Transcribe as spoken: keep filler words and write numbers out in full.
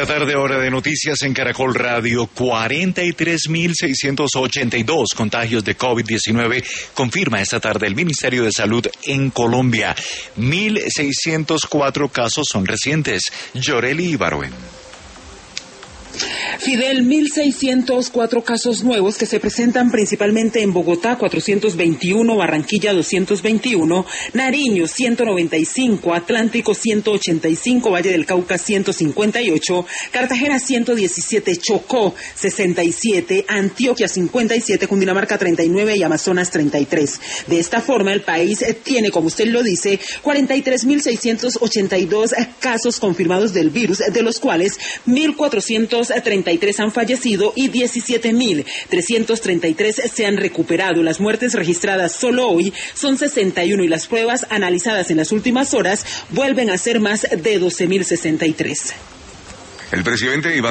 la tarde, hora de noticias en Caracol Radio. cuarenta y tres mil seiscientos ochenta y dos contagios de COVID diecinueve confirma esta tarde el Ministerio de Salud en Colombia. mil seiscientos cuatro casos son recientes. Yoreli Ibarwen. Fidel, mil seiscientos cuatro casos nuevos que se presentan principalmente en Bogotá, cuatrocientos veintiuno, Barranquilla, doscientos veintiuno, Nariño, ciento noventa y cinco, Atlántico, ciento ochenta y cinco, Valle del Cauca, ciento cincuenta y ocho, Cartagena, ciento diecisiete, Chocó, sesenta y siete, Antioquia, cincuenta y siete, Cundinamarca, treinta y nueve y Amazonas, treinta y tres. De esta forma, el país tiene, como usted lo dice, cuarenta y tres mil seiscientos ochenta y dos casos confirmados del virus, de los cuales mil cuatrocientos treinta y tres han fallecido y diecisiete mil trescientos treinta y tres se han recuperado. Las muertes registradas solo hoy son sesenta y uno y las pruebas analizadas en las últimas horas vuelven a ser más de doce mil sesenta y tres. El presidente Iván